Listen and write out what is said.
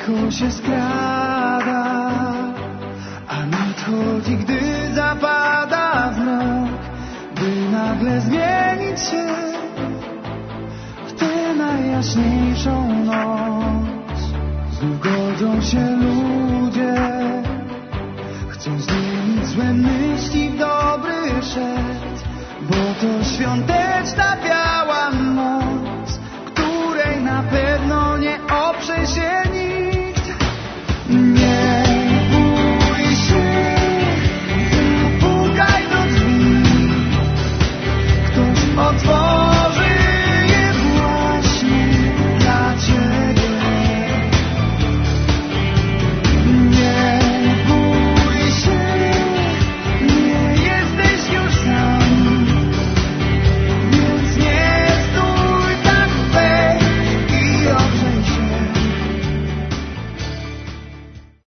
Cicho się skrada, a nadchodzi, gdy zapada zmrok, by nagle zmienić się w tę najjaśniejszą noc. Znów godzą się ludzie, chcą zmienić złe myśli w dobry szept, bo to świąteczny